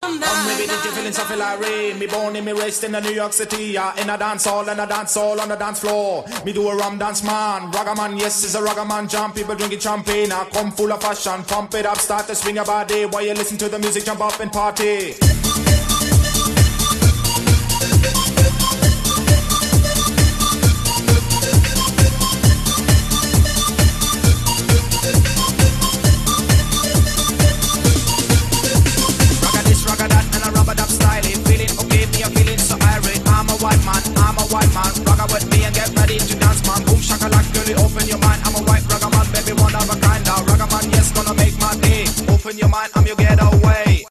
Come with me, did you feeling something like rain? Me born in me raised in the New York City, yeah. In a dance hall and a dance hall on the dance floor. Me do a rum dance man, ragga man, yes, it's a ragga man jump. People drinking champagne, I come full of fashion. Pump it up, start to swing your body while you listen to the music, jump up and party.